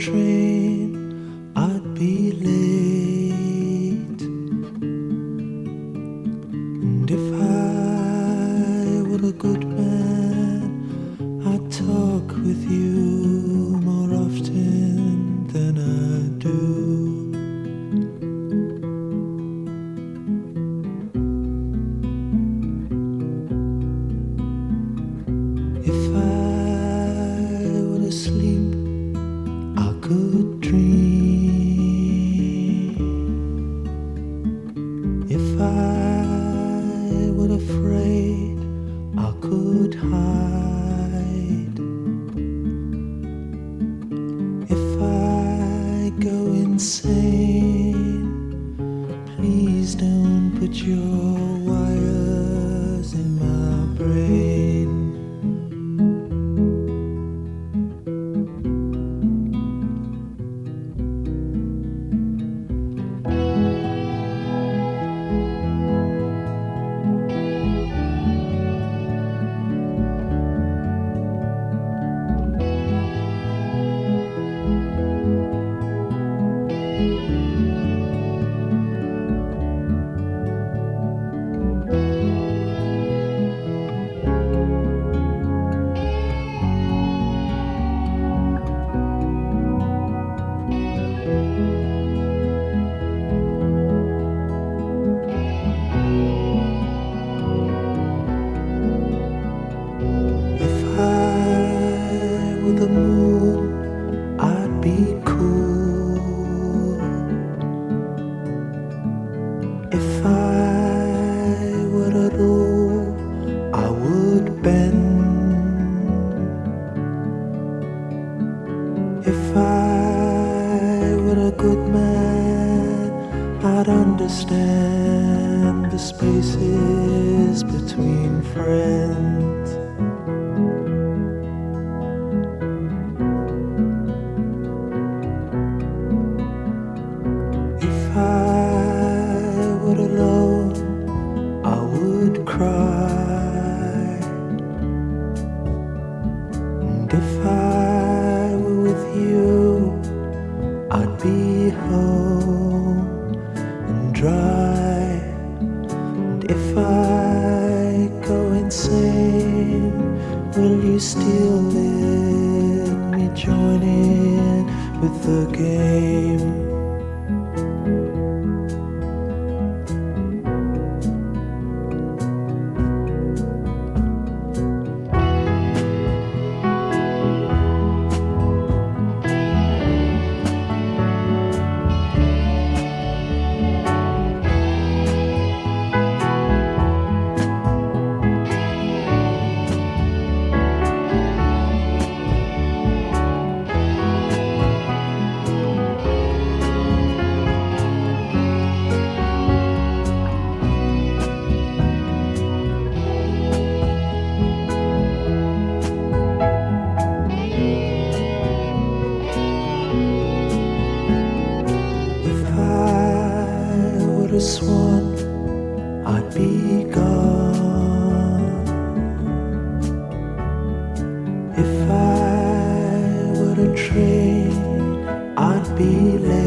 train, I'd be late. And if I were a good man, I'd talk with you more often than I do. If I were asleep, I could dream. If I were afraid, I could hide. If I go insane, please don't put your wires in my brain. The moon, I'd be cool. If I were a rule, I would bend. If I were a good man, I'd understand the spaces between friends. If I were alone, I would cry. And if I were with you, I'd be home and dry. And if I go insane, will you still let me join in with the game? A swan, I'd be gone. If I were a train, I'd be late.